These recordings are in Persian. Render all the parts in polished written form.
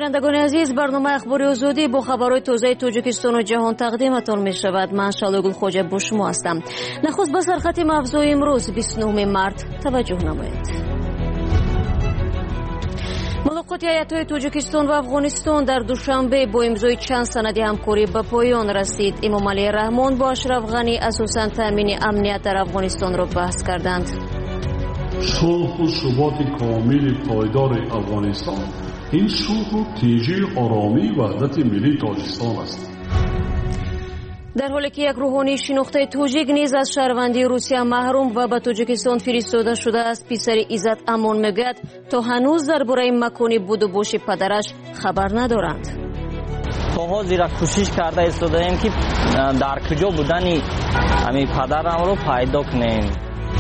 شنوندگان عزیز، برنامه اخباری آزادی با خبرهای تازه تاجیکستان و جهان تقدیمتان می شود. من شالوگل خوجه با شما هستم. نخست به سرخط افزای امروز 29 مارت توجه نمایید. ملاقات هیئت‌های تاجیکستان و افغانستان در دوشنبه با امضای چند سند همکاری به پایان رسید. امام علی رحمان با اشرف غنی اساساً تامین امنیت در افغانستان را بحث کردند. صلح و ثبات کامل پایدار افغانستان این صلح و تیجی آرامی وحدت ملی تاجیکستان است. در حالی که یک روحانی شناخته تاجیک نیز از شهروندی روسیه محروم و به تاجیکستان فرستاده شده است، پسر عزت امان میگوید تا هنوز درباره مکان بود و باش پدرش خبر ندارند. تا زیرا کوشش کرده ایستادیم که در کجا بودن همین پدرم رو پیدا کنیم.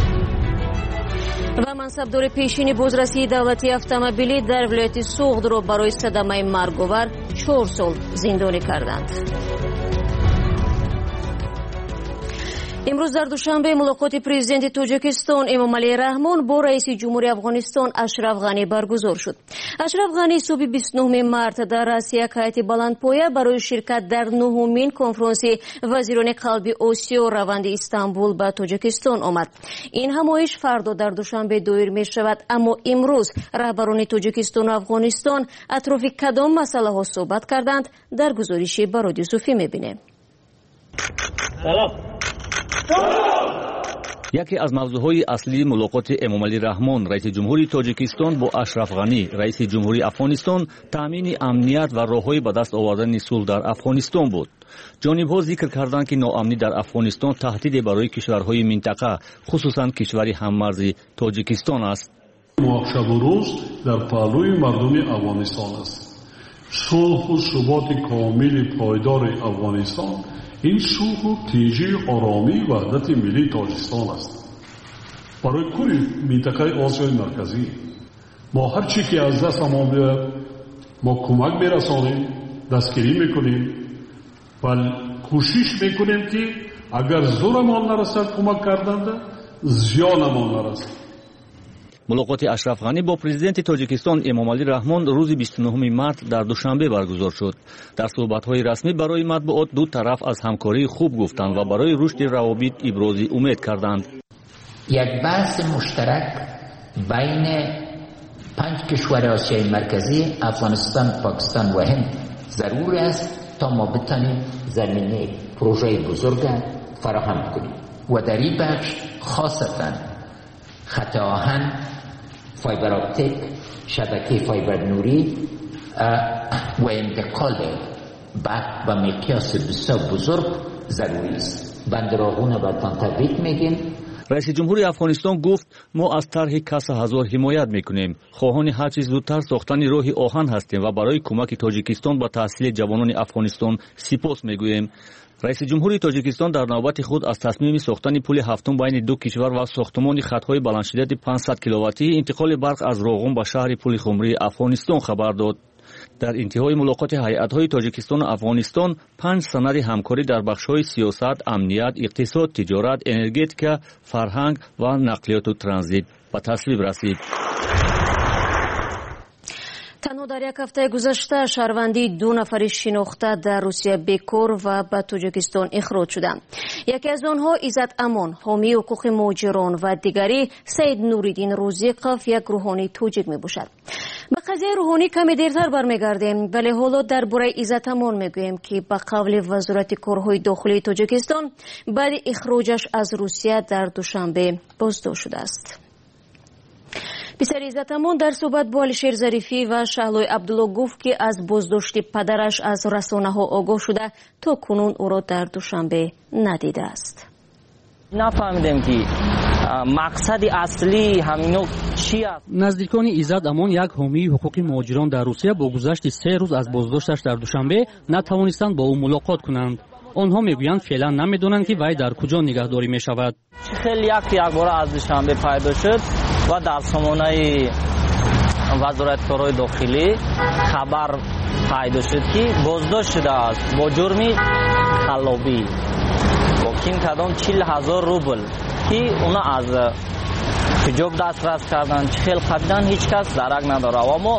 و منصبدار پیشین بازرسی دولتی اتومبیلی در ولایت سوغد را برای صدمه مرگ‌آور 4 سال زندانی کردند. امروز در دوشنبه ملاقات پرزیدنت تاجیکستان امام علی رحمان با رئیس جمهوری افغانستان اشرف غنی برگزار شد. اشرف غنی صبح 29 مارت در رأس یک هیئت بلندپایه برای شرکت در 9مین کنفرانس وزیران قلبی آسیا و روند استانبول به تاجیکستان آمد. این همایش فردا در دوشنبه دایر می شود، اما امروز رهبران تاجیکستان و افغانستان اطراف کدام مسئله ها صحبت کردند در گزارشی به رادیو صوفی می بینیم. یکی از موضوعهای اصلی ملاقات امام علی رحمان رئیس جمهوری تاجیکستان با اشرف غنی رئیس جمهوری افغانستان تامین امنیت و راههای به دست آوردن صلح در افغانستان بود. جانب‌ها ذکر کردند که ناامنی در افغانستان تهدید برای کشورهای منطقه خصوصا کشور هممرز تاجیکستان است. شب و روز در پهلوی مردم افغانستان است. صلح و ثبات کامل پایدار افغانستان این صلح و تیجی آرامی وحدت ملی تاجیکستان است. برای کل منطقه آسیای مرکزی ما هر چی که از دستمان بیاید ما کمک برسانیم، دستگیری میکنیم و کوشش میکنیم که اگر زورمان نرسد کمک کردند زیانمان نرسد. ملاقات اشرف غنی با پرزیدنت تاجیکستان امام علی رحمان روز 29 مارت در دوشنبه برگزار شد. در صحبت‌های رسمی برای مطبوعات دو طرف از همکاری خوب گفتند و برای رشد روابط ابراز امید کردند. یک بحث مشترک بین 5 کشور آسیای مرکزی افغانستان، پاکستان و هند ضرور است تا ما بتانیم زمینه پروژه بزرگ فراهم کنیم و در این بخش خاصتاً خط آهن، فایبر اپتیک، شبکه فایبر نوری و انتقال برق به مقیاس بسیار بزرگ ضروری است. بندرگاهونه برتان تبریک میگیم. رئیس جمهوری افغانستان گفت ما از طرح کسا هزار حمایت میکنیم. خواهان هر چیز زودتر ساختن راه آهن هستیم و برای کمک تاجیکستان به تحصیل جوانان افغانستان سپاس میگوییم. رئیس جمهوری تاجیکستان در نوبت خود از تصمیم ساختن پل هفتم بین دو کشور و ساختمان خطهای بلندشدت 500 کیلوواتی انتقال برق از راغون به شهر پل خمری افغانستان خبر داد. در انتهای ملاقات هیئت‌های تاجیکستان و افغانستان 5 سند همکاری در بخش‌های سیاست، امنیت، اقتصاد، تجارت، انرژتیکا، فرهنگ و نقلیات و ترانزیت به تصویب رسید. تنها در یک هفته گذشته شهروندی 2 نفر شناخته در روسیه بیکار و به تاجیکستان اخراج شدند. یکی از آنها عزت امان، حامی حقوق مهاجران و دیگری سید نوریدین روزیقوف، یک روحانی تاجیک میباشد. به قضیه روحانی کمی دیرتر برمیگردیم، ولی حالا درباره عزت امان میگوییم که به قول وزارت کارهای داخلی تاجیکستان بعد اخراجش از روسیه در دوشنبه بازداشت شده است. پسر عزت امان در صحبت با علیشیر ظریفی و شهلای عبدالله گفت که از بازداشت پدرش از رسانه‌ها آگاه شده تا کنون او را در دوشنبه ندیده است. نفهمیدیم که مقصد اصلی همینو چی است. نزدیکان عزت امان، یک حامی حقوق مهاجران در روسیه، با گذشت 3 روز از بازداشتش در دوشنبه نتوانستند با او ملاقات کنند. آنها میگویند فعلا نمیدونند که وی در کجا نگهداری می شود. خیلی یک بار از دوشنبه پیدا شد و در سامانه وزارت کارهای داخلی خبر پیدا شد که بازداشت شده است با جرم خلابی با کین کدام 40,000 روبل که اونا از حجاب دسترس کردن. چه خیلی خریدن هیچ کس درک نداره. و ما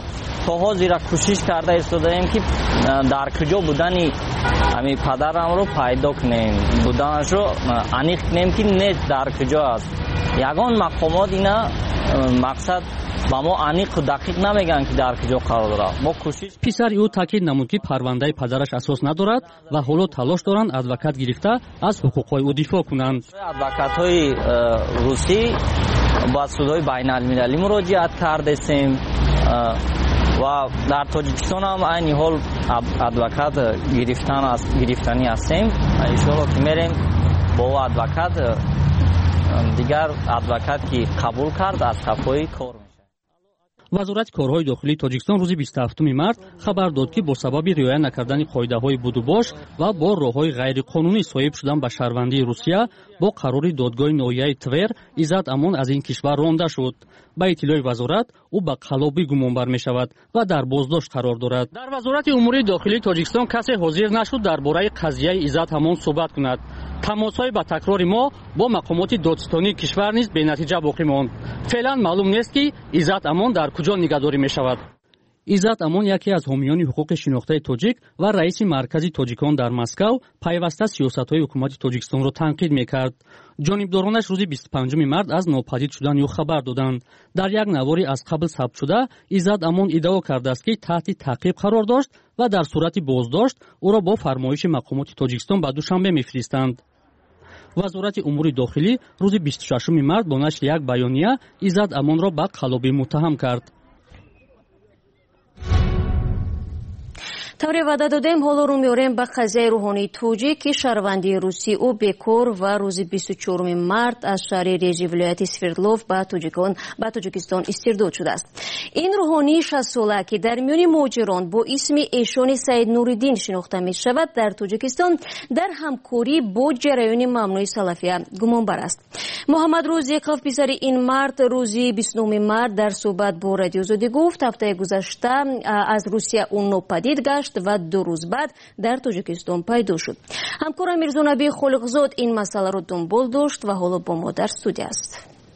соҳо зира кӯшиш карда истодаем ки дар куҷо будани ҳамин падарамро пайдо кунем, буданашро аниқ кунем ки не дар куҷо аст. ягон мақомот ина мақсад ба мо аниқу дақиқ намеган ки дар куҷо қарор дорад. мо кӯшиш. писари ӯ таъкид намуд ки парвандаи падараш асос надорад ва ҳоло талош доранд адвокат гирифта аз ҳуқуқҳои ӯ дифоъ кунанд. адвокатҳои русӣ ба судҳои байналмилалӣ муроҷиат кардесем ва дар тоҷикистон ҳам айни ҳол адвокат гирифтанӣ ҳастем. иншоалло ки мерем бо адвокат дигар адвокат ки қабул кард аз қафои кор мешавад. вазорати корҳои дохилии тоҷикистон рӯзи 27 март хабар дод ки бо сабаби риоя накардани қоидаҳои будубош ва бо роҳҳои ғайриқонунӣ соҳиб шудан ба шаҳрвандии Русия бо қарори додгоҳи ноҳияи Твер Иззат Амон аз ин кишвар ронда шуд. ба иттилои вазорат ӯ ба қаллобӣ гумонбар мешавад ва дар боздошт қарор дорад. дар вазорати умури дохилии тоҷикистон касе ҳозир нашуд дар бораи қазияи Иззат Амон суҳбат кунад. тамосҳои ба такрори мо бо мақомоти додистонии кишвар низ бенатиҷа боқӣ монд. феълан маълум нест ки Иззат Амон дар куҷо нигаҳдорӣ мешавад. Иззат Амон яке аз ҳомиёни ҳуқуқи шинохтаи тоҷик ва раиси маркази тоҷикон дар Москав пайваста сиёсатҳои ҳукумати Тоҷикистонро танқид мекард. ҷонибдоронаш рӯзи 25 март аз нопадид шудани ӯ хабар доданд. дар як навори аз қабл сабтшуда Иззат Амон иддао кардааст ки таҳти таъқиб қарор дошт ва дар сурати боздошт ӯро бо фармоиши мақомоти Тоҷикистон ба Душанбе мефиристанд. вазорати умури дохилӣ рӯзи 26 март бо нашри як баёния Иззат Амонро ба қаллобӣ муттаҳам кард. тавре ваъда додем ҳоло рӯ меорем ба қазияи рӯҳонии тоҷик ки шаҳрвандии русӣ ӯ бекор ва рӯзи 24 март аз шаҳри режи вилояти Свердлов ба Тоҷикистон истирдод шудааст. ин рӯҳонии 60 сола ки дар миёни муҳоҷирон бо исми Эшони Саид Нуриддин шинохта мешавад, дар Тоҷикистон дар ҳамкорӣ бо ҷараёни мамнӯи Салафия гумонбар аст. муҳаммад Розиқов писари ин мард рӯзи 29 март дар суҳбат бо Радиои Озодӣ гуфт ҳафтаи гузашта аз Русия ӯ нопадид гашт ва 2 рӯз баъд дар Тоҷикистон пайдо шуд. ҳамкорам Мирзонабии Холиқзод ин масъаларо дунбол дошт ва ҳоло бо мо дар студия аст.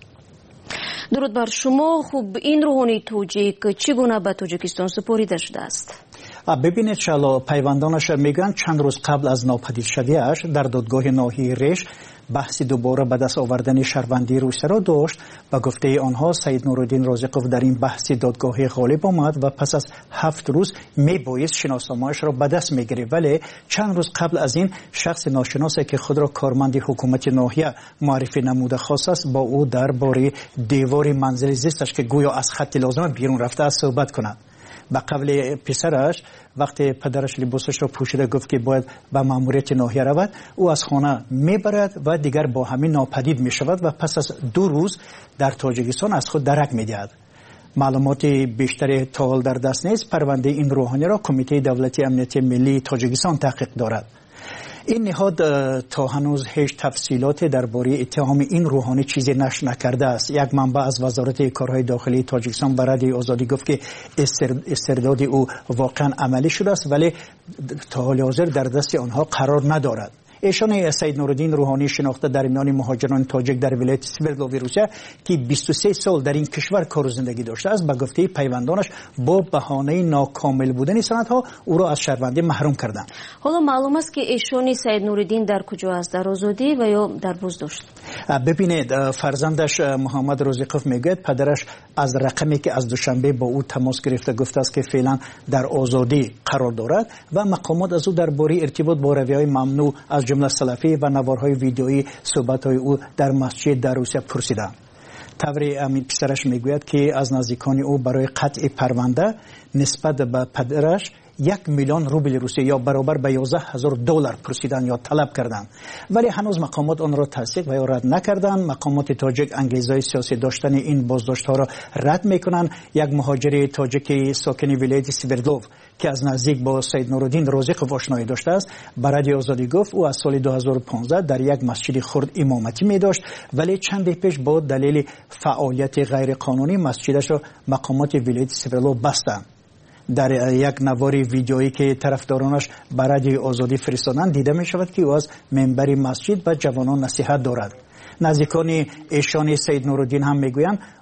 дуруд бар шумо. хуб, ин рӯҳонии тоҷик чӣ гуна ба Тоҷикистон супорида шудааст? бибинед шало пайвандонаш мегӯянд чанд рӯз қабл аз нопадидшавиаш дар додгоҳи ноҳияи Реж баҳси дубора ба даст овардани шаҳрвандии Русияро дошт. ба гуфтаи онҳо Саид Нуриддин Розиқов дар ин баҳси додгоҳӣ ғолиб омад ва пас аз 7 рӯз мебоист шиносномаашро ба даст мегирифт, вале чанд рӯз қабл аз ин шахси ношиносе ки худро корманди ҳукумати ноҳия муаррифӣ намуда хостааст бо ӯ дар бори девори манзили зисташ ки гӯё аз хатти лозима бирун рафтааст суҳбат кунад. ба қавли писараш вақте падараш либосашро пӯшида гуфт ки бояд ба маъмурияти ноҳия равад, ӯ аз хона мебарад ва дигар бо ҳамин нопадид мешавад ва пас аз 2 рӯз дар Тоҷикистон аз худ дарак медиҳад. маълумоти бештаре то ҳол дар даст нест. парвандаи ин рӯҳониро Кумитаи давлатии амнияти миллии Тоҷикистон таҳқиқ дорад. ин ниҳод то ҳанӯз ҳеҷ тафсилоте дар бораи иттиҳоми ин рӯҳонӣ чизе нашр накардааст. як манбаъ аз вазорати корҳои дохилии Тоҷикистон ба Радиои Озодӣ гуфт ки истирдоди ӯ воқеан амалӣ шудааст, вале то ҳоли ҳозир дар дасти онҳо қарор надорад. эшони Саид Нуриддин рӯҳонӣ шинохта дар миёни муҳоҷирони тоҷик дар вилояти Свердлови Русия ки 23 сол дар ин кишвар кору зиндагӣ доштааст, ба гуфтаи пайвандонаш бо баҳонаи нокомил будани санадҳо ӯро аз шаҳрвандӣ маҳрум карданд. ҳоло маълум аст ки эшони Саид Нуриддин дар куҷо аст, дар озодӣ ва ё дар боздошт? бибинед, фарзандаш муҳаммад Розиқов мегӯяд падараш аз рақаме ки аз Душанбе бо ӯ тамос гирифта гуфтааст ки феълан дар озодӣ қарор дорад ва мақомот аз ӯ дар бораи иртибот бо равияҳои мамнӯъ аз ҷумла салафӣ ва наворҳои видеои суҳбатҳои ӯ дар масҷид дар Русия пурсиданд. таври амин писараш мегӯяд ки аз наздикони ӯ барои қатъи парванда нисбат ба падараш 1 миллион рубли русия ё баробар ба $11,000 пурсиданд ё талаб карданд, вале ҳанӯз мақомот онро тасдиқ ва ё рад накарданд. мақомоти тоҷик ангезаи сиёсӣ доштани ин боздоштҳоро рад мекунанд. як муҳоҷири тоҷики сокини вилояти Свердлов ки аз наздик бо Саид Нуриддин Розиқов ошноӣ доштааст, ба Радиои Озодӣ гуфт ӯ аз соли 2015 дар як масҷиди хурд имоматӣ медошт, вале чанде пеш бо далели фаъолияти ғайриқонунӣ масҷидашро мақомоти вилояти Свердлов бастанд. дар як навори видеои ки тарафдоронаш ба Радиои Озодӣ фиристоданд дида мешавад ки ӯ аз минбари масҷид ба ҷавонон насиҳат дорад. наздикони эшони Саид Нуриддин ҳам мегӯянд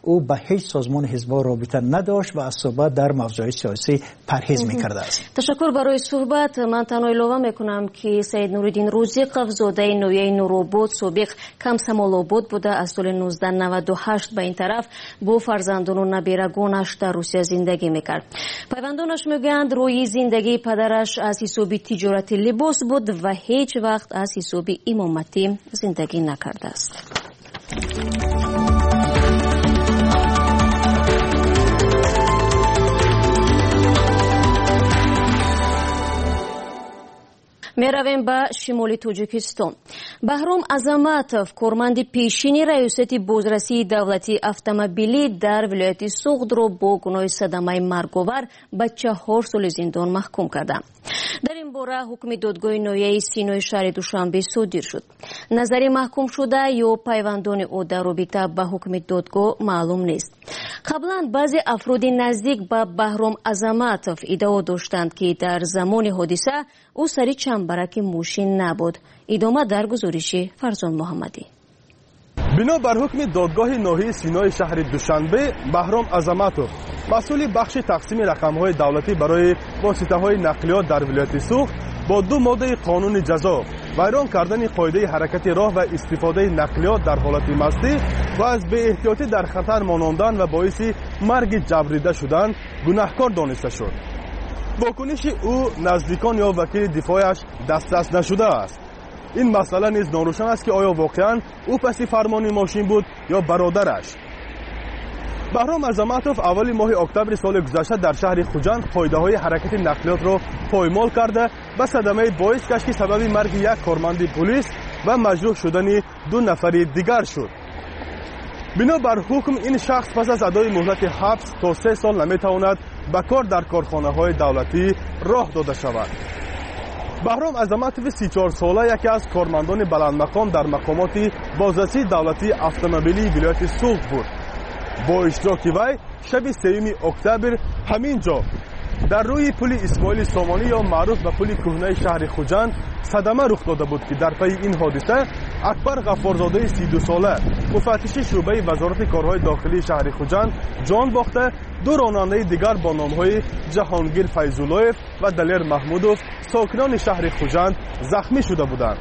او به هیچ سازمان حزب رابطه نداشت و از صحبت در موضوع سیاسی پرهیز میکرده است. تشکر برای صحبت. من تنها اضافه میکنم که سید نورالدین روزیقов زاده نویه نورآباد سابق کمسمال‌آباد بوده. از سال 1998 به این طرف با فرزندان و نبیرگانش در روسیه زندگی میکرد. پیوندانش میگویند روی زندگی پدرش از حساب تجارت لباس بود و هیچ وقت از حساب امامتی زندگی نکرده است. میرویم به شمال تاجیکستان. بهرام عظمتов کارمند پیشین ریاست بازرسی دولتی اتومبیلی در ولایت سوغد را با گناه صدمه مرگ‌آور به 4 سال زندان محکوم کردند. در این باره حکم دادگاه ناحیه سینای شهر دوشنبه صادر شد. نظر محکوم شده یا پیوندان او در رابطه به حکم دادگاه معلوم نیست. قبلا بعضی افراد نزدیک به بهرام عظمتov ادعا داشتند که در زمان حادثه او سری چنبرک ماشین نبود. ادامه در گزارش فرزان محمدی. بنا بر حکم دادگاه ناحیه سینای شهر دوشنبه، بهرام عظمتov مسئول بخش تقسیم رقم‌های دولتی برای واسطه‌های نقلیات در ولایت سوغد با 2 ماده قانون جزا، ویران کردن قاعده حرکت راه و استفاده نقلیات در حالت مستی و از بی احتیاطی در خطر مانندن و باعث مرگ جبریده شدن گناهکار دانسته شد. واکنش او نزدیکان یا وکیل دفاعش دسترس نشده است. این مسئله نیز ناروشن است که آیا واقعا او پس فرمان ماشین بود یا برادرش. بهرام عظمتov اولی ماه اکتبر سال گذشته در شهر خوجند قاعده‌های حرکت نقلیات را پایمال کرده و صدمه باعث گشت که سبب مرگ 1 کارمند پلیس و مجروح شدن 2 نفر دیگر شد. بنا بر حکم این شخص پس از ادای مهلت حبس تا 3 سال نمیتواند به کار در کارخانه‌های دولتی راه داده شود. بهرام عظمتov 34 ساله یکی از کارمندان بلندمقام در مقامات بازرسی دولتی اتومبیلی ولایت سوغد بود. با اشتراک وی شب 3 اکتبر همین جا در روی پل اسماعیل سامانی یا معروف به پل کهنه شهر خوجند صدمه رخ داده بود که در پی این حادثه اکبر غفارزاده 32 ساله مفتش شعبه وزارت کارهای داخلی شهر خوجند جان باخته. 2 راننده دیگر با نامهای جهانگیر فیض‌الله‌اف و دلیر محمودوف ساکنان شهر خوجند زخمی شده بودند.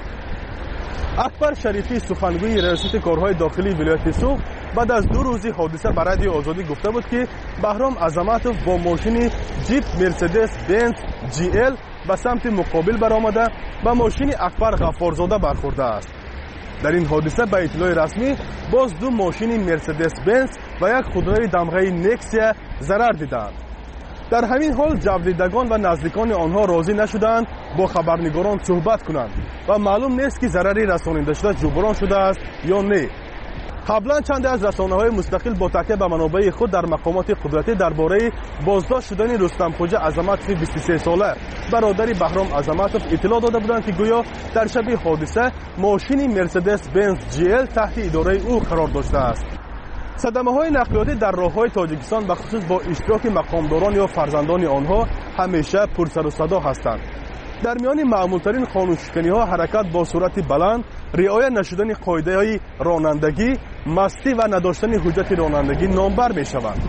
اکبر شریفی سخنگوی ریاست کارهای داخلی ولایت سوغد بعد از 2 روز حادثه به رادیو آزادی گفته بود که بهرام عظمتov با ماشین جیپ مرسدس بنز جی ال به سمت مقابل برآمده و ماشین اکبر غفارزاده برخورده است. در این حادثه به اطلاع رسمی باز 2 ماشین مرسدس بنز و 1 خودروی دمغه نکسیا ضرر دیدند. در همین حال جبریدگان و نزدیکان آنها راضی نشدند با خبرنگاران صحبت کنند و معلوم نیست که ضرری رسانیده شده جبران شده است یا نه. قبلا چند از رسانه‌های مستقل با تکیه به منابع خود در مقامات قدرتی درباره بازداشت شدن رستم خوجه عظمتov 23 ساله برادر بهرام عظمتov اطلاع داده بودند که گویا در شب حادثه ماشین مرسدس بنز جی ال تحت اداره او قرار داشته است. صدمه‌های نقلیاتی در راه‌های تاجیکستان به خصوص با اشتراک مقامداران یا فرزندان آنها همیشه پر سر و صدا هستند. در میان معمولترین قانون‌شکنی‌ها حرکت با سرعت بلند، رعایت نشدن قاعده‌های رانندگی، مستی و نداشتن حجت رانندگی نامبر می‌شوند.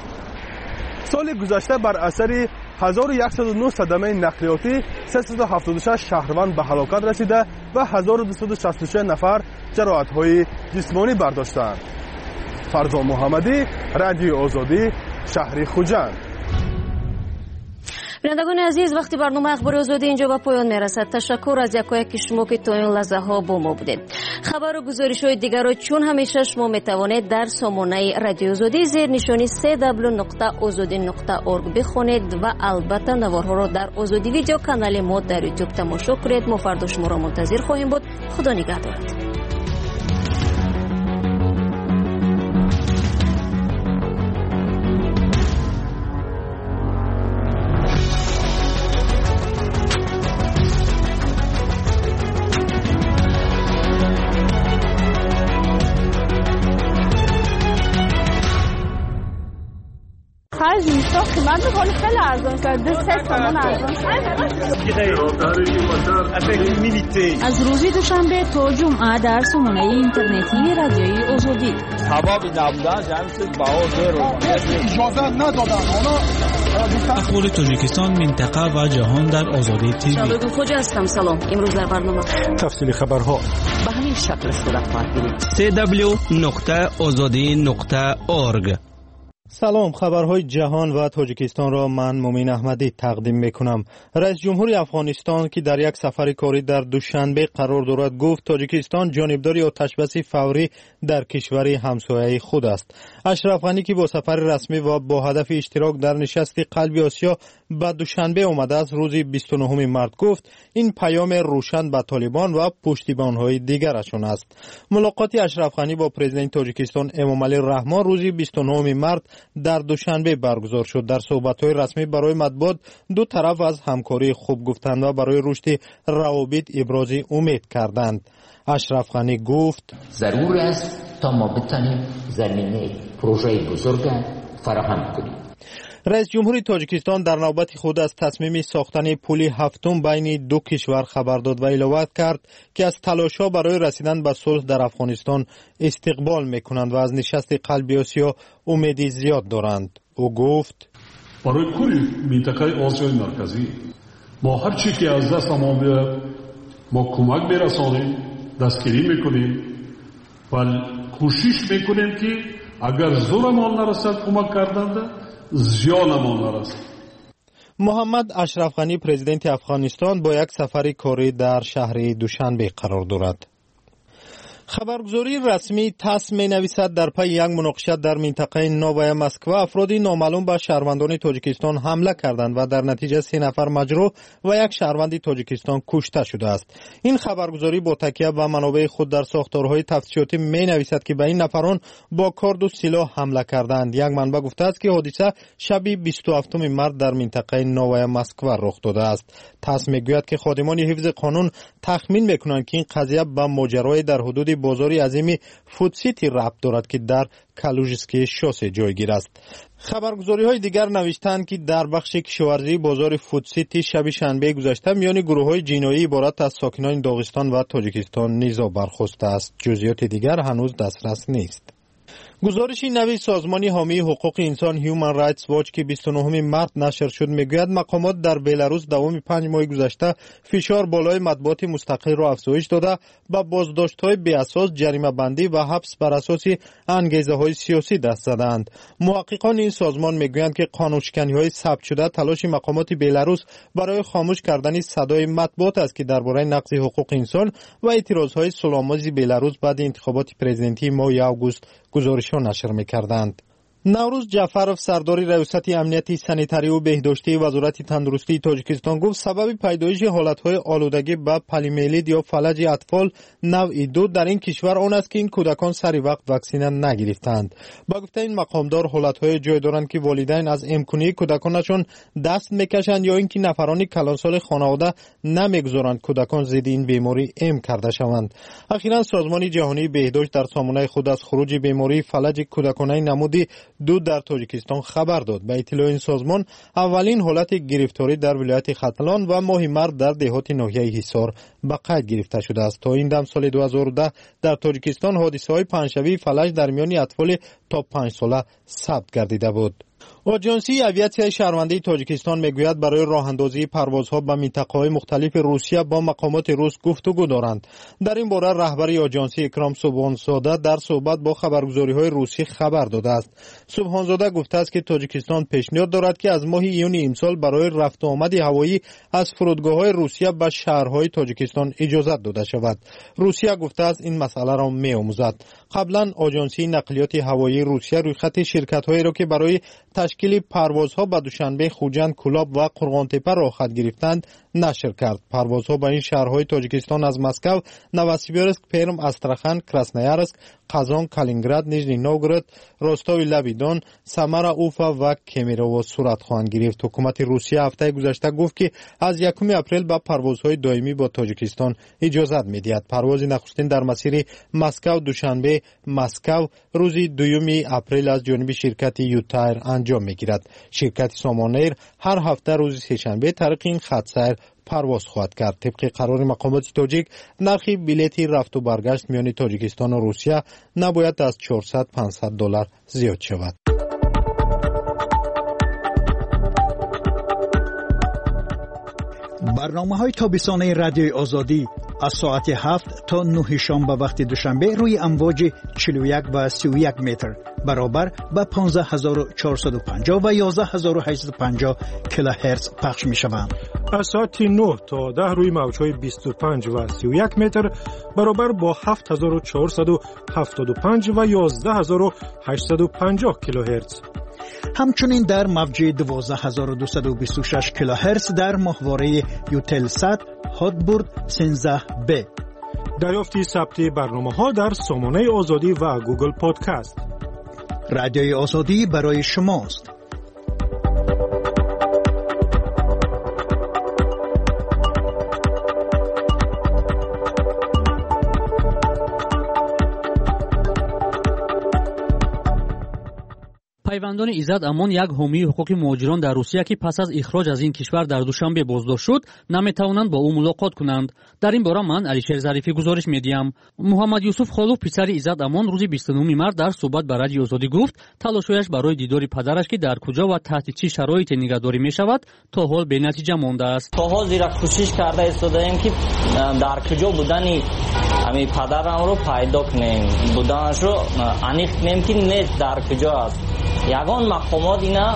سال گذشته بر اثر 1109 صدمه نقلیاتی 376 شهروند به هلاکت رسیده و 1266 نفر جراحت‌های جسمانی برداشتند. فرزان محمدی، رادیو آزادی، شهر خوجند. بینندگان عزیز، وقتی برنامه اخبار آزادی اینجا به پایان میرسد. تشکر از یکایک شما که تا این لحظه ها با ما بودید. خبر و گزارش های دیگر را چون همیشه شما میتوانید در سامانه رادیو آزادی زیر نشانی www.azadi.org بخونید و البته نوارها را در آزادی ویدیو کانال ما در یوتیوب تماشا کنید. ما فردا شما را منتظر خواهیم بود. خدا نگهدارت. خرج میشه قیمت ولی خیلی ارزان شده 3 تومن ارزان شده. از روز دوشنبه تا جمعه در سامانه اینترنتی رادیوی آزادی حبابی نبودن جمعیت باور اجازه ندادن. اخبار تاجیکستان، منطقه و جهان در آزادی تیوی. شبگون خوجا هستم. سلام. امروز در برنامه تفصیل خبرها به همین شکل صورت خواهد گرفت. www.azadi.org. سلام، خبرهای جهان و تاجیکستان را من مومین احمدی تقدیم میکنم. رئیس جمهور افغانستان که در یک سفر کاری در دوشنبه قرار دارد گفت تاجیکستان جانبداری آتشبس فوری در کشور همسایه خود است. اشرف غنی که با سفر رسمی و با هدف اشتراک در نشست قلب آسیا به دوشنبه آمده است روز 29 مارس گفت این پیام روشن به طالبان و پشتیبان‌های دیگرشان است. ملاقات اشرف غنی با پرزیدنت تاجیکستان امامعلی رحمان روز 29 مارس در دوشنبه برگزار شد. در صحبت‌های رسمی برای مطبوعات دو طرف از همکاری خوب گفتند و برای رشد روابط ابراز امید کردند. اشرف غنی گفت ضرور است تا ما بتانیم زمینه پروژه بزرگ فراهم کنیم. رئیس جمهور تاجیکستان در نوبت خود از تصمیم ساختن پل هفتم بین دو کشور خبر داد و اضافه کرد که از تلاش‌ها برای رسیدن به صلح در افغانستان استقبال می‌کنند و از نشست قلب آسیا امیدی زیاد دارند. او گفت برای کل منطقه آسیای مرکزی ما هر چی که از دستمان بیاید ما کمک برسانیم، دستگیری میکنیم و کوشش میکنیم که اگر زورمان نرسد کمک کردند زیانمان نرسد. محمد اشرف غنی پرزیدنت افغانستان با یک سفر کاری در شهر دوشنبه قرار دارد. خبرگزاری رسمی تاس می نویسد در پی یک مناقشه در منطقه نوای مسکو افرادی نامعلوم به شهروندان تاجیکستان حمله کردند و در نتیجه 3 نفر مجروح و یک شهروند تاجیکستان کشته شده است. این خبرگزاری با تکیه به منابع خود در ساختارهای تفتیشاتی می نویسد که به این نفران با کارد و سلاح حمله کردند. یک منبع گفته است که حادثه شب 27 مارس در منطقه نوای مسکو رخ داده است. تاس میگوید که خادمان حفظ قانون تخمین میکنند که این قضیه به ماجرای در حدود بازاری عظیم فود سیتی ربط دارد که در کالوژسکی شوسه جایگیر است. خبرگزاری های دیگر نوشتند که در بخش کشاورزی بازار فود سیتی شب شنبه گذشته میان گروه های جنایی عبارت از ساکنان داغستان و تاجیکستان نیزا برخاسته است. جزئیات دیگر هنوز دسترس نیست. گزارشی نوی سازمان حامی حقوق انسان هیومن رایتس واچ که 29 مارس نشر شد میگوید مقامات در بلاروس دوام 5 ماه گذشته فشار بالای مطبوعات مستقل را افزایش داده با بازداشت‌های بی اساس، جریمه بندی و حبس بر اساس انگیزه‌های سیاسی دست زدند. محققان این سازمان میگویند که قانون‌شکنی‌های ثبت شده تلاش مقامات بلاروس برای خاموش کردن صدای مطبوعات است که درباره نقض حقوق انسان و اعتراض‌های صلح‌آمیز بلاروس بعد انتخابات پرزیدنتی ماه آگوست گزارش‌ها نشر می‌کردند. نوروز جعفرов سردار ریاست امنیت سانیتاری و بهداشتی وزارت تندرستی تاجیکستان گفت سبب پیدایش حالت‌های آلودگی به پلیمیلید یا فلج اطفال نوع 2 در این کشور آن است که این کودکان سر وقت واکسن نگرفتند. با گفته این مقامدار حالت‌های جای دارند که والدین از امکانی کودکانشان دست میکشند یا اینکه نفران کلانسال خانواده نمیگذارند کودکان ضد این بیماری کرده شوند. اخیراً سازمان جهانی بهداشت در سامانه خود از خروج بیماری فلج کودکانه نمودی 2 در تاجیکستان خبر داد. به اطلاع این سازمان اولین حالت گرفتاری در ولایت ختلان و ماه مارس در دهات ناحیه حصار به قید گرفته شده است. تا این دم سال 2010 در تاجیکستان حادثه‌های پنجشنبه فلج در میان اطفال تا 5 ساله ثبت گردیده بود. آژانسی اویاسیای شهروندی تاجیکستان میگوید برای راه اندازی پروازها به منطقه‌های مختلف روسیه با مقامات روس گفتگو دارند. در این باره رهبر آژانسی اکرام سبحانزاده در صحبت با خبرگزاری‌های روسی خبر داده است. سبحانزاده گفته است که تاجیکستان پیشنهاد دارد که از ماه یونی امسال برای رفت و آمد هوایی از فرودگاه‌های روسیه به شهرهای تاجیکستان اجازه داده شود. روسیه گفته است این مسئله را می‌آموزد. قبلا آژانسی نقلیات هوایی روسیه روی خط شرکت‌هایی را که برای تشکیل پروازها به دوشنبه خوجند، کولاب و قرغانتپه را خط گرفتند نشر کرد. پروازها به این شهرهای تاجیکستان از مسکو، نوسیبیرسک، پرم، استراخان، کراسنویارسک، قازان، کالینگراد، نیژنی نوگورود، روستوی لبیدون، سامارا، اوفا و کمیروو صورت خواهند گرفت. حکومت روسیه هفته گذشته گفت که از 1 اپریل به پروازهای دائمی با تاجیکستان اجازه می‌دهد. پرواز نخستین در مسیر مسکو دوشنبه مسکو روز 2 اپریل از جانب شرکت یوتایر انجام میگیرد. شرکت سامانایر هر هفته روز سه‌شنبه طریق این خط سیر پرواز خواهد کرد. طبق قرار مقامات تاجیک نرخ بلیط رفت و برگشت میان تاجیکستان و روسیه نباید از $400-500 زیاد شود. برنامه‌های تابستانه رادیوی آزادی از ساعت 7 تا 9 شام به وقت دوشنبه روی امواج 41 و 31 متر برابر با 15450 و 11850 کیلوهرتز پخش می‌شوند. از ساعت 9 تا 10 روی موج‌های 25 و 31 متر برابر با 7475 و 11850 کیلوهرتز. همچنین در موج 12226 کیلوهرتز در ماهواره یوتلسات هاتبورد 13B. دریافت ثبت برنامه‌ها در سامانه آزادی و گوگل پادکست. رادیوی آزادی برای شماست. پیوندان ایزد امان یک حامی حقوق مهاجران در روسیه که پس از اخراج از این کشور در دوشنبه بازداشت شد نمیتوانند با او ملاقات کنند. در این باره من علیشیر ظریفی گزارش میدیم. محمد یوسف خالوف پسر ایزد امان روز 29 مارس در صحبت با رادیو آزادی گفت تلاشش برای دیدار پدرش که در کجا و تحت چه شرایطی نگهداری میشود تا حال به نتیجه مانده است. تا حال زیرا کوشش کرده ایستادیم که در کجا بودنی همین پدرم رو پیدا کنیم، بودنش رو انیق کنیم که نیست در کجا است. یگان مقامات اینا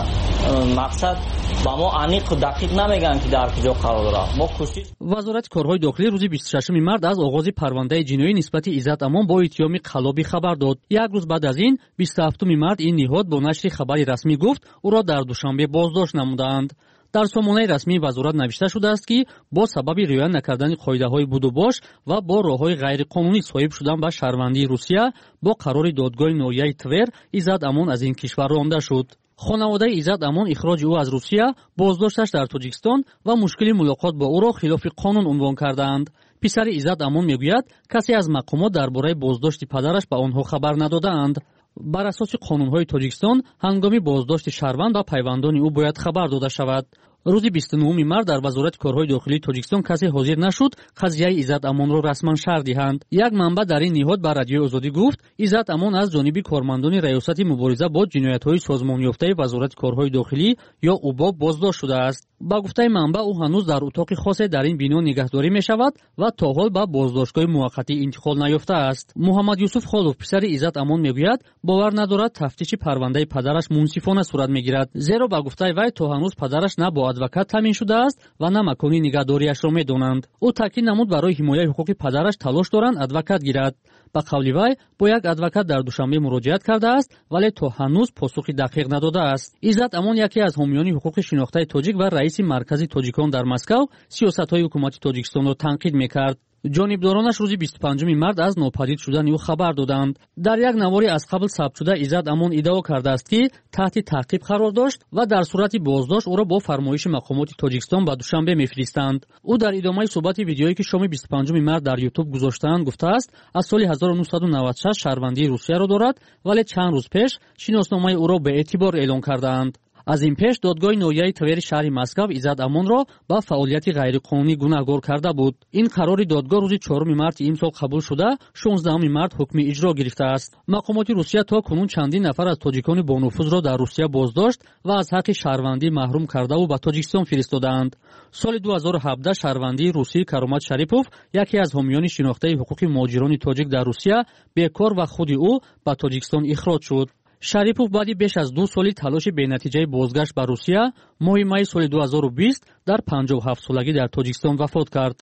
مقصد با ما انیق و دقیق نمیگن که در کجا قرار داره. ما کوشش. وزارت کارهای داخلی روز 26 مارس از آغاز پرونده جنایی نسبت ایزد امان با اتهام قلابی خبر داد. یک روز بعد از این 27 مارس این نهاد با نشر خبری رسمی گفت او را در دوشنبه بازداشت نمودند. در سامانه رسمی وزارت نوشته شده است که با سبب رعایت نکردن قاعده‌های بود و باش و با راه‌های غیرقانونی صاحب شدن به شهروندی روسیه با قرار دادگاه ناحیه تور ایزد امان از این کشور رانده شد. خانواده ایزد امان اخراج او از روسیه، بازداشتش در تاجیکستان و مشکل ملاقات با او را خلاف قانون عنوان کردند. پسر ایزد امان میگوید کسی از مقامات درباره بازداشت پدرش به آنها خبر ندادند. بر اساس قانون‌های تاجیکستان هنگام بازداشت شهروند و پیوندان او باید خبر داده شود. روز 29 مارس در وزارت کارهای داخلی تاجیکستان کسی حاضر نشد قضیه ایزد امان را رسما شرح دهند. یک منبع در این نهاد به رادیو آزادی گفت ایزد امان از جانب کارمندان ریاست مبارزه با جنایت‌های سازمان یافته وزارت کارهای داخلی یا اوباب بازداشت شده است. با گفته منبع او هنوز در اتاق خاص در این بنا نگهداری می‌شود و تا حال به بازداشتگاه موقتی انتقال نیافته است. محمد یوسف خالوف پسر ایزد امان میگوید باور ندارد تفتیش پرونده پدرش منصفانه صورت میگیرد، زیرا با گفته وی تا هنوز پدرش نه با ادوکات تامین شده است و نه مکانی نگهداریش را میدانند. او تاکید نمود برای حمایت حقوق پدرش تلاش دارند ادوکات گیرد. با قول وی با یک ادوکات در دوشنبه مراجعت کرده است ولی تا هنوز پاسخی دقیق نداده است. ایزد امان یکی از حامیان حقوق شناخته تاجیک و رئیس مرکزی تاجیکان در مسکو سیاست‌های حکومت تاجیکستان را تنقید می‌کرد. جانبدارانش روز 25 مارس از ناپدید شدن او خبر دادند. در یک نواری از قبل ثبت شده ایزد امان ادعا کرده است که تحت تعقیب قرار داشت و در صورت بازداشت او را با فرمایش مقامات تاجیکستان به دوشنبه می‌فرستند. او در ادامه صحبت ویدیویی که شام 25 مارس در یوتیوب گذاشتند گفته است از سال 1996 شهروندی روسیه را دارد ولی چند روز پیش شناسنامه او را به اعتبار اعلام کردند. از این پیش دادگاه ناحیه تور شهر مسکو ایزد امان را با فعالیت غیرقانونی گناهکار کرده بود. این قرار دادگاه روز 4 مارس امسال قبول شده 16 مارس حکم اجرا گرفته است. مقامات روسیه تا کنون چندین نفر از تاجیکان با نفوذ را در روسیه بازداشت و از حق شهروندی محروم کرده و به تاجیکستان فرستادند. سال 2017 شهروندی روسی کرامات شریپوف یکی از حامیان شناخته حقوق مهاجران تاجیک در روسیه بیکار و خود او به تاجیکستان اخراج شد. شریپوف بعد بیش از 2 سال تلاش به نتیجه بازگشت به روسیه ماه می سال 2020 در 57 سالگی در تاجیکستان وفات کرد.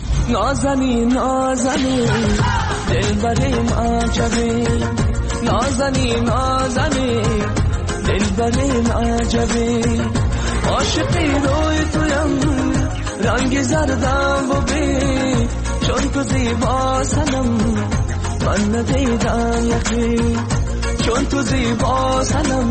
نازنین نازنین دلبریم عجبی، نازنین نازنین دلبریم عجبی، عاشقی روی تویم رنگ زردم ببین، چون تو زیبا سنم من ندیدم یقین، چون تو زیبا سنم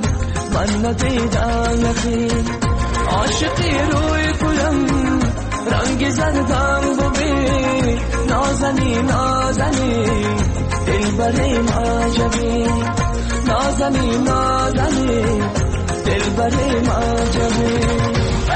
من ندیدم یقین، عاشقی روی تویم رنگ زردم ببین، نازنی نازنی دلبریم عجبی، نازنی نازنی دلبریم عجبی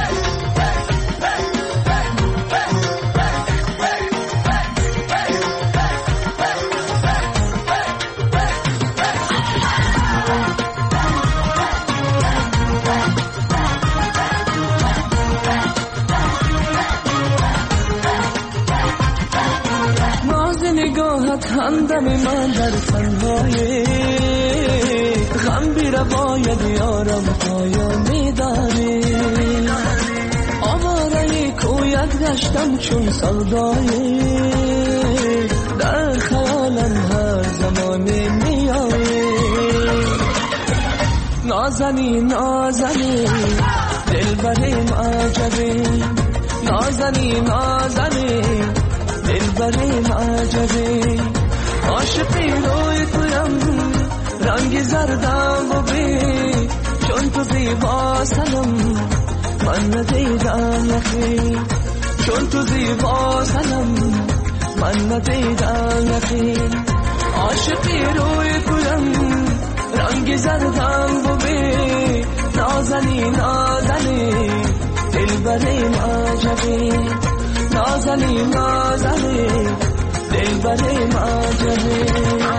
همدم من در تنهایی غم بی روایت یارم پایانی داری آواره کویت گشتم چون سودایی در خیالم هر زمانی میایی نازنی نازنی دلبریم عجبی نازنی نازنی دلبریم عجبی عاشقی روی تویم رنگی زردم ببی چون تو زیبا سنم من ندیدم یخی چون تو زیبا سنم من ندیدم یخی عاشقی روی تویم رنگی زردم ببی نازنی نازنی دلبریم عجبی نازنی نازنی دلبریم عجبی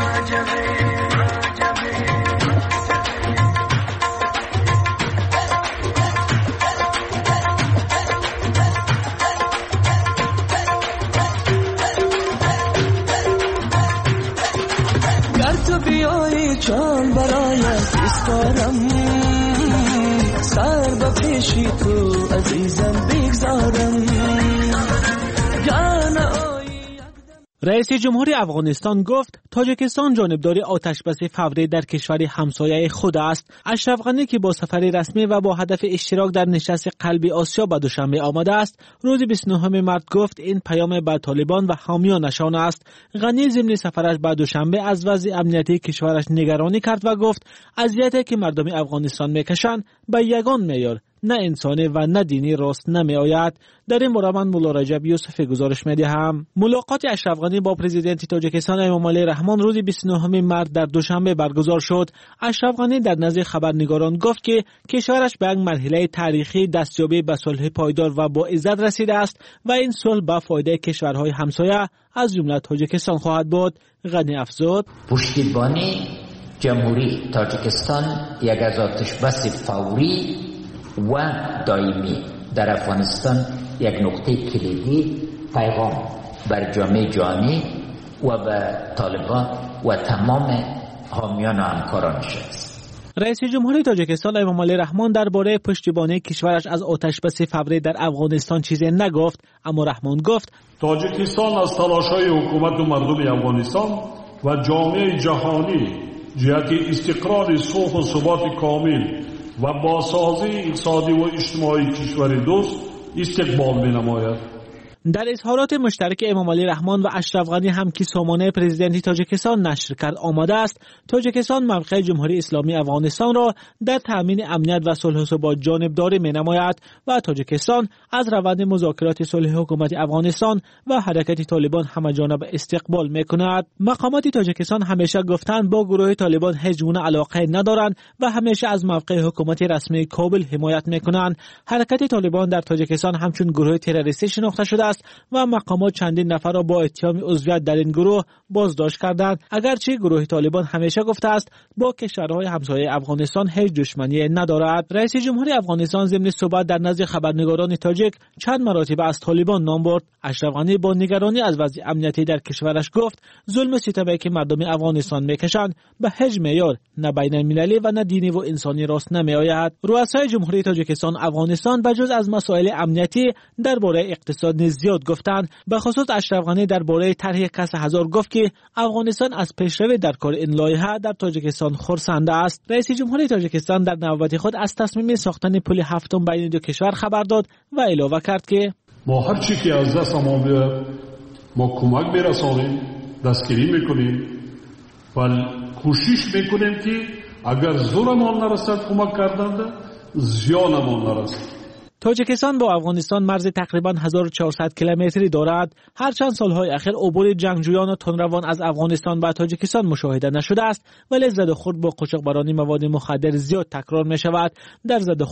گر تو بیایی چون برایت ایستارم سر به پیشی تو عزیزم بگذارم رئیس جمهوری افغانستان گفت تاجیکستان جانبداری آتشبس فوری در کشور همسایه خود است. اشرف غنی که با سفری رسمی و با هدف اشتراک در نشست قلبی آسیا به دوشنبه آمده است، روز 29 مارس گفت این پیام به طالبان و حامیانشان است. غنی ضمن سفرش به دوشنبه از وضع امنیتی کشورش نگرانی کرد و گفت اذیتی که مردم افغانستان میکشند به یگان معیار نه انسانی و نه دینی راست نمی آید. در این باره من مولا رجب یوسف گزارش می دهم. ملاقات اشرف غنی با پرزیدنت تاجیکستان امامعلی رحمان روز 29 مارس در دوشنبه برگزار شد. اشرف غنی در نزد خبرنگاران گفت که کشورش به یک مرحله تاریخی دستیابی به صلح پایدار و با عزت رسیده است و این صلح به فایده کشورهای همسایه از جمله تاجیکستان خواهد بود. غنی افزود پشتیبانی جمهوری تاجیکستان یک از آتشبس فوری و دائمی در افغانستان یک نقطه کلیدی پیغام بر جامعه جهانی و به طالبان و تمام حامیان و همکارانش است. رئیس جمهوری تاجیکستان امامعلی رحمان درباره پشتیبانی کشورش از آتشبس فوری در افغانستان چیزی نگفت، اما رحمان گفت تاجیکستان از تلاش‌های حکومت و مردم افغانستان و جامعه جهانی جهت استقرار صلح و ثبات کامل و بازسازی اقتصادی و اجتماعی کشور دوست استقبال می‌نماید. در اظهارات مشترک امامعلی رحمان و اشرف غنی هم که سامانه پرزیدنتی تاجیکستان نشر کرد آمده است، تاجیکستان موقع جمهوری اسلامی افغانستان را در تامین امنیت و صلح و ثبات جانبداری می‌نماید و تاجیکستان از روند مذاکرات صلح حکومت افغانستان و حرکت طالبان همه‌جانبه استقبال می‌کند. مقامات تاجیکستان همیشه گفتند با گروه طالبان هیچ گونه علاقه ندارند و همیشه از موقع حکومت رسمی کابل حمایت می‌کنند. حرکت طالبان در تاجیکستان همچون گروه تروریستی شناخته شده است و مقامات چندین نفر را با اتهام عضویت در این گروه بازداشت کردند، اگرچه گروه طالبان همیشه گفته است با کشورهای همسایه افغانستان هیچ دشمنی ندارد. رئیس جمهوری افغانستان ضمن صحبت در نزد خبرنگاران تاجیک چند مراتب از طالبان نام برد. اشرف غنی با نگرانی از وضع امنیتی در کشورش گفت ظلم و ستمی که مردم افغانستان میکشند به هیچ معیار نه بین المللی و نه دینی و انسانی راست نمیآید. رؤسای جمهوری تاجیکستان افغانستان بجز از مسائل امنیتی درباره اقتصاد زیاد گفتند. به خصوص اشرف غنی درباره طرح کاس هزار گفت که افغانستان از پیشروی در کار این لایحه در تاجیکستان خرسند است. رئیس جمهوری تاجیکستان در نوبت خود از تصمیم ساختن پل هفتم بین دو کشور خبر داد و اضافه کرد که ما هر چی که از دستمان بیاید ما کمک برسانیم، دستگیری میکنیم و کوشش میکنیم که اگر زورمان نرسد کمک کردند زیانمان نرسد. تاجیکستان با افغانستان مرز تقریباً 1400 کیلومتری دارد. هرچند سالهای اخیر عبور جنگجویان و تندروان از افغانستان به تاجیکستان مشاهده نشده است، ولی زد و خورد با قاچاقبرانی مواد مخدر زیاد تکرار می شود. در زد